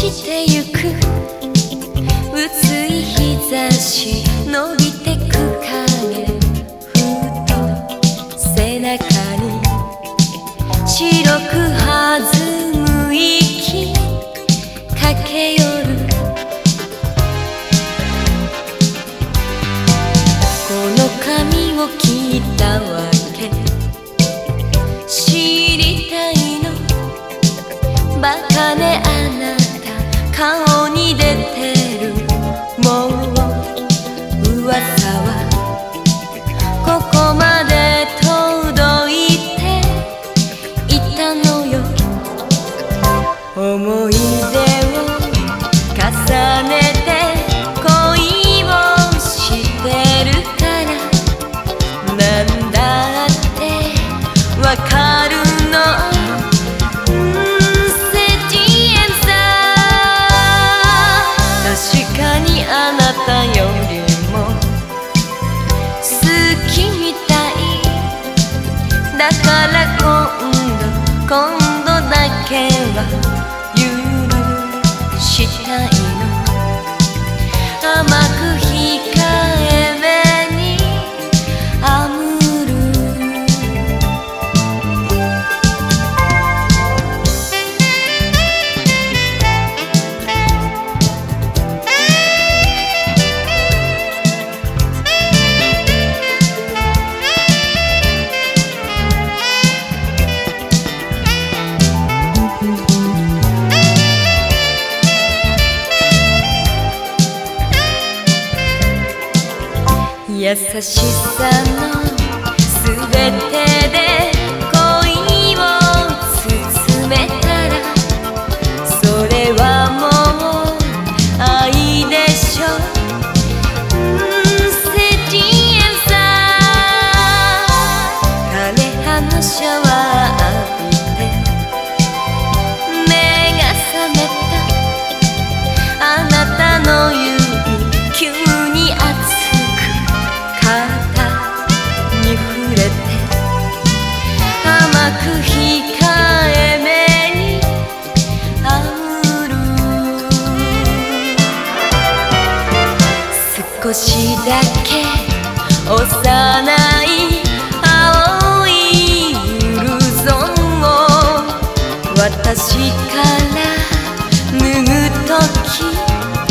してゆく薄い日差し伸びてく影ふと背中に白く弾む息駆け寄るこの髪を切ったわけ知りたいのバカねあなた顔に出てるもう噂はここまで届いていたのよ思い出を重ねて恋をしてるからなんだってわかるのあなたよりも好きみたいだから今度だけは許したいの甘く控えめにアムル優しさのすべてで恋を包めたらそれはもう愛でしょセティエンさ枯葉のシャワー浴びて目が覚めたあなたの指急に熱甘く控えめにあむる少しだけ幼い青いブルゾンを私から脱ぐとき